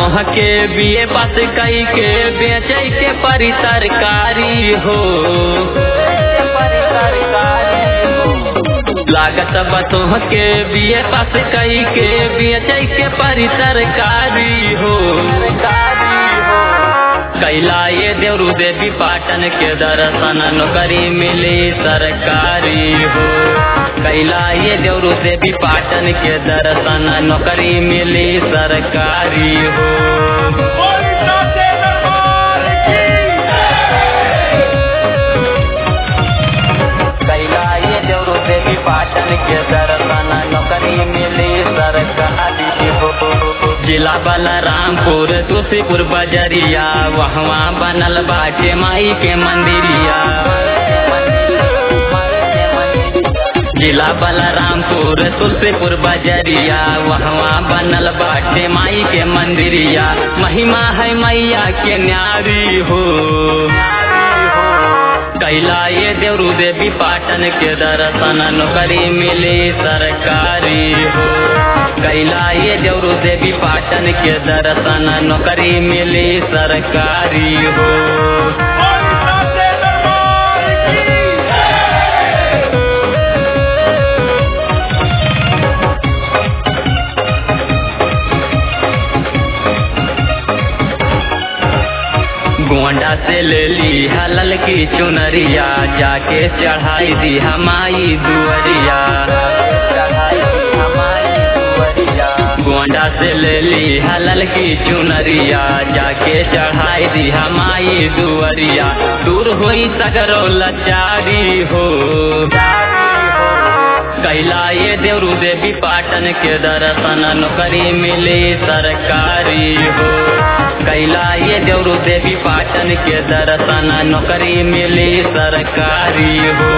तोह के बीए पास कई के बेचे के परी तरकारी हो। लागत बतोह के बीए पास कई के बेचे के परी तरकारी हो। कैला ये देवरू देवी पाटन के दर्शन नौकरी मिली सरकारी हो। कैला ये देवरू देवी पाटन के दर्शन नौकरी मिली सरकारी हो। कैला ये देवरू देवी पाटन के दर्शन नौकरी मिली सरकारी हो। जिला बलरामपुर तुलसीपुर बजरिया वहाँ बनल बाटे माई के मंदिरिया। जिला बलरामपुर तुलसीपुर बजरिया वहाँ बनल बाटे माई के मंदिरिया। महिमा है मैया के न्यारी हो। कैला ये देवरू देवी पाटन के दर्शन नौकरी मिली सरकारी हो। कैला ये देवरू देवी पाटन के दर्शन नौकरी मिली सरकारी हो। गोंडा से ले ली हलल की चुनरिया जाके चढ़ाई दी हमारी दुअरिया। गोंडा से ले ली हलल की चुनरिया जाके चढ़ाई दी हमारी दुअरिया। दूर हुई सगरो लाचारी हो। कैला ये देवरू देवी पाटन के दर्शन नौकरी मिली सरकारी हो। कैला ये देवरू देवी पाटन के दर्शन नौकरी मिली सरकारी हो।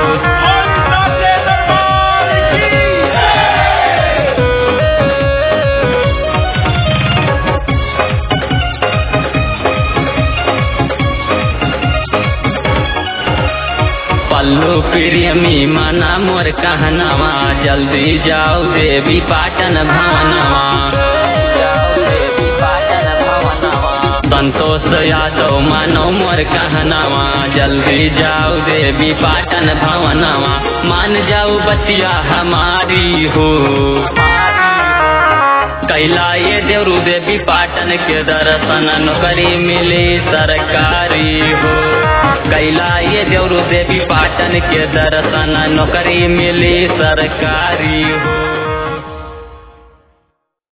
पल्लू प्रियमी मना मोर कहनवा जल्दी जाओ देवी पाटन भवनवा। संतोष यादव मानो मोर कहनवा जल्दी जाओ देवी पाटन भवनवा। मान जाओ बतिया हमारी हो। कैला ये देवरू देवी पाटन के दर्शन नौकरी मिली सरकारी हो। कैला ये देवरू देवी पाटन के दर्शन नौकरी मिली सरकारी हो।